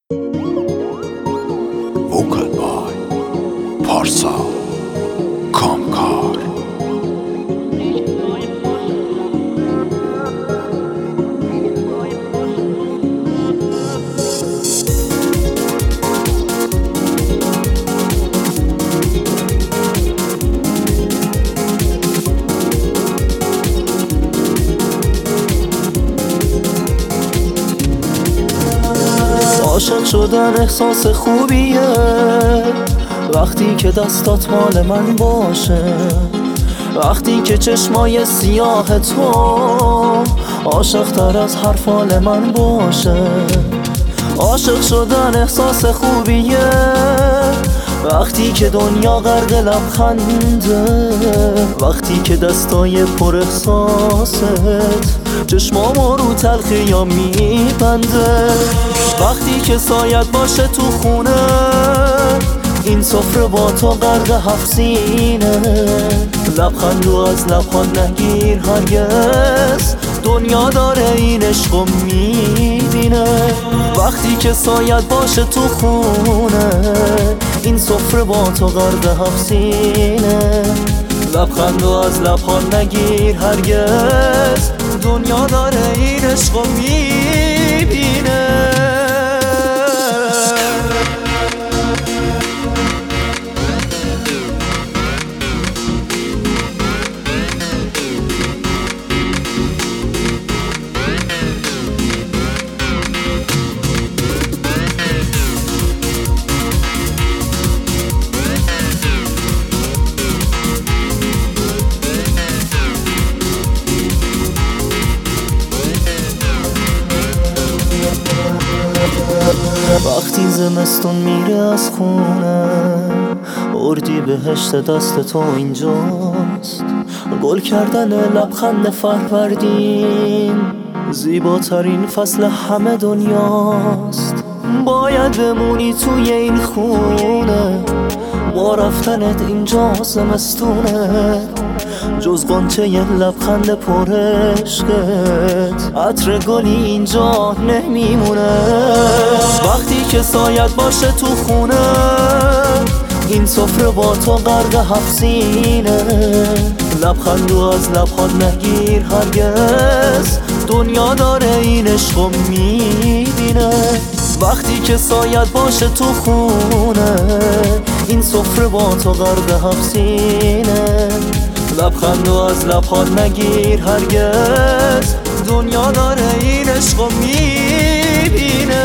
Vocal by پارسا کامکار. عاشق شدن احساس خوبیه وقتی که دستات مال من باشه، وقتی که چشمای سیاه تو عاشق تر از حرفال من باشه. عاشق شدن احساس خوبیه وقتی که دنیا غرق لبخنده، وقتی که دستای پر احساست چشمامو رو تلخی یا میبنده، وقتی که سایت باشه تو خونه این سفره با تو غرق هفت سینه، لبخندو از لبخند نگیر هرگز، دنیا داره این عشقو میبینه. وقتی که سایت باشه تو خونه این سفره با تو غرق هفت سینه، لبخندو از لبخند نگیر هرگز، دنیا داره این عشقو میبینه. وقتی زمستون میره از خونه اردی بهشت دست تو اینجاست، گل کردن لبخند فروردین زیباترین فصل همه دنیاست. باید بمونی توی این خونه، با رفتنت اینجا زمستونه، جز غنچه یه لبخند پر عشقت عطر گلی اینجا نمیمونه. وقتی که سایت باشه تو خونه این سفره با تو غرق هفت سینه، لبخندو از لبخند نگیر هرگز، دنیا داره این عشقو میبینه. وقتی که سایت باشه تو خونه این سفره با تو غرق هفت سینه، لبخندو از لبخند نگیر هرگز، دنیا داره این عشقو میبینه.